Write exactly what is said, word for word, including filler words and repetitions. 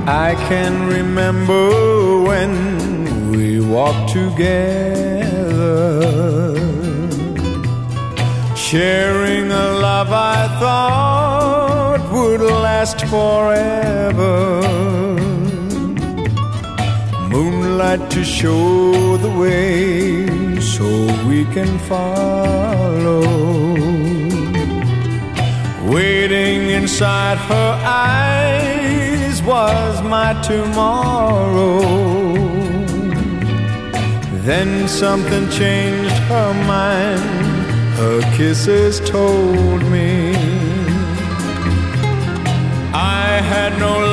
I can remember when we walked together, sharing a love I thought would last forever. Moonlight to show the way so we can follow. Waiting inside her eyes was my tomorrow. Then something changed her mind, her kisses told me I had no